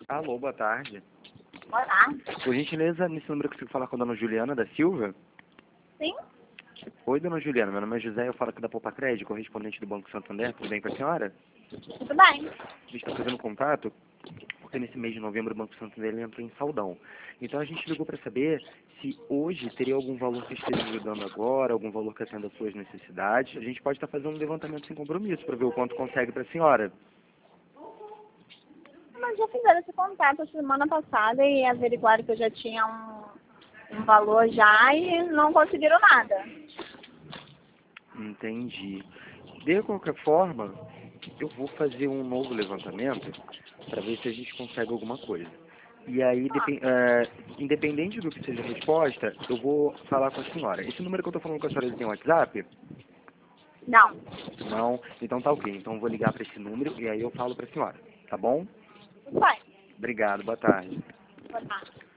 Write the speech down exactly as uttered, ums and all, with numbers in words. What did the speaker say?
Alô, boa tarde. Olá. Por gentileza, nesse número eu consigo falar com a dona Juliana da Silva? Sim? Oi, dona Juliana, meu nome é José, eu falo aqui da Poupa Crédito, correspondente do Banco Santander, tudo bem com a senhora? Tudo bem. A gente está fazendo contato porque nesse mês de novembro o Banco Santander ele entrou em saldão. Então a gente ligou para saber se hoje teria algum valor que esteja ajudando agora, algum valor que atenda às suas necessidades. A gente pode estar fazendo um levantamento sem compromisso para ver o quanto consegue para a senhora. Mas já fizeram esse contato semana passada e averiguaram que eu já tinha um, um valor já e não conseguiram nada. Entendi. De qualquer forma, eu vou fazer um novo levantamento para ver se a gente consegue alguma coisa. E aí, Ah, depen- eh, independente do que seja a resposta, eu vou falar com a senhora. Esse número que eu estou falando com a senhora, ele tem WhatsApp? não. Não? Então tá ok. Então eu vou ligar para esse número e aí eu falo para a senhora. Tá bom? Tudo bem. Obrigado. Boa tarde. Boa tarde.